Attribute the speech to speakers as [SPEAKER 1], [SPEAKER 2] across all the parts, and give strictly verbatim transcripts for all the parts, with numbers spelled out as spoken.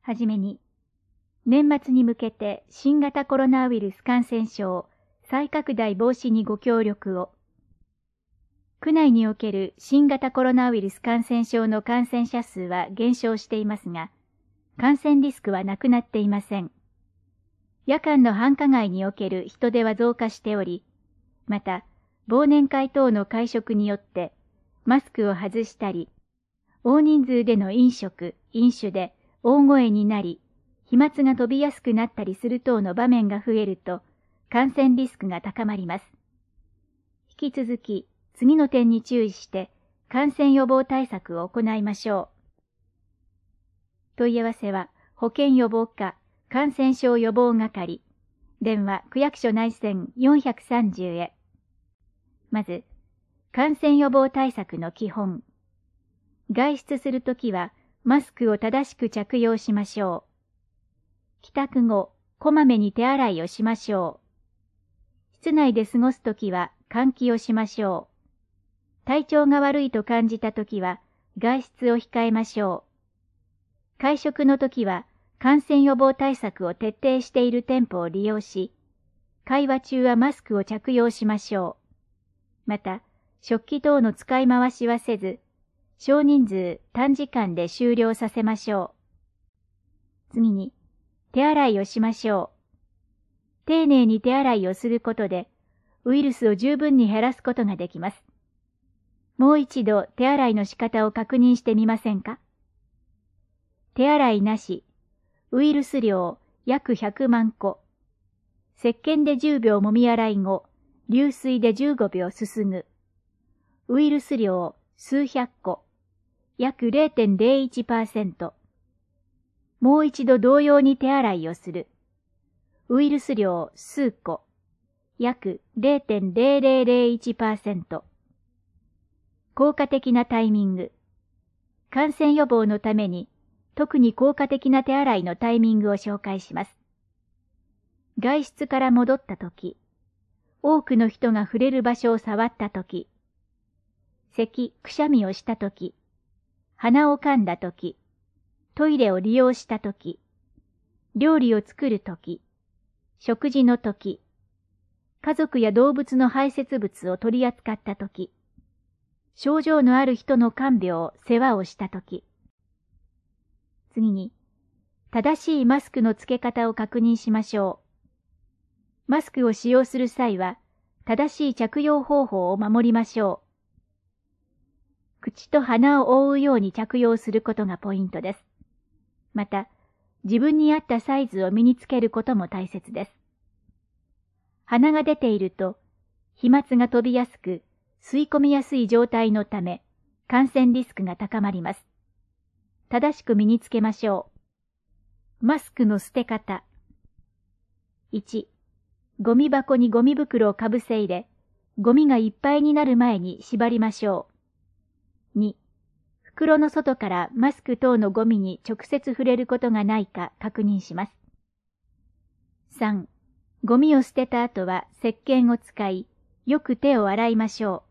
[SPEAKER 1] はじめに、年末に向けて新型コロナウイルス感染症再拡大防止にご協力を。区内における新型コロナウイルス感染症の感染者数は減少していますが、感染リスクはなくなっていません。夜間の繁華街における人出は増加しており、また、忘年会等の会食によってマスクを外したり、大人数での飲食、飲酒で大声になり、飛沫が飛びやすくなったりする等の場面が増えると、感染リスクが高まります。引き続き、次の点に注意して感染予防対策を行いましょう。問い合わせは、保健予防課感染症予防係、電話区役所内線よんひゃくさんじゅうへ。まず、感染予防対策の基本。外出するときは、マスクを正しく着用しましょう。帰宅後、こまめに手洗いをしましょう。室内で過ごすときは、換気をしましょう。体調が悪いと感じたときは、外出を控えましょう。会食のときは、感染予防対策を徹底している店舗を利用し、会話中はマスクを着用しましょう。また、食器等の使い回しはせず、少人数短時間で終了させましょう。次に、手洗いをしましょう。丁寧に手洗いをすることで、ウイルスを十分に減らすことができます。もう一度手洗いの仕方を確認してみませんか？手洗いなし、ウイルス量約ひゃくまんこ。石鹸でじゅうびょうもみ洗い後、流水でじゅうごびょうすすぐ。ウイルス量数百個、約 れいてんれいいちパーセント。もう一度同様に手洗いをする。ウイルス量数個、約 れいてんれいれいれいいちパーセント。効果的なタイミング。感染予防のために、特に効果的な手洗いのタイミングを紹介します。外出から戻ったとき、多くの人が触れる場所を触ったとき、咳、くしゃみをしたとき、鼻を噛んだとき、トイレを利用したとき、料理を作るとき、食事のとき、家族や動物の排泄物を取り扱ったとき、症状のある人の看病、世話をしたとき。次に、正しいマスクの付け方を確認しましょう。マスクを使用する際は、正しい着用方法を守りましょう。口と鼻を覆うように着用することがポイントです。また、自分に合ったサイズを身につけることも大切です。鼻が出ていると、飛沫が飛びやすく、吸い込みやすい状態のため、感染リスクが高まります。正しく身につけましょう。マスクの捨て方。いち、ゴミ箱にゴミ袋をかぶせ入れ、ゴミがいっぱいになる前に縛りましょう。に、袋の外からマスク等のゴミに直接触れることがないか確認します。さん、ゴミを捨てた後は石鹸を使い、よく手を洗いましょ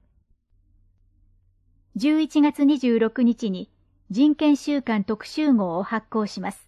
[SPEAKER 1] う。じゅういちがつにじゅうろくにちに人権週間特集号を発行します。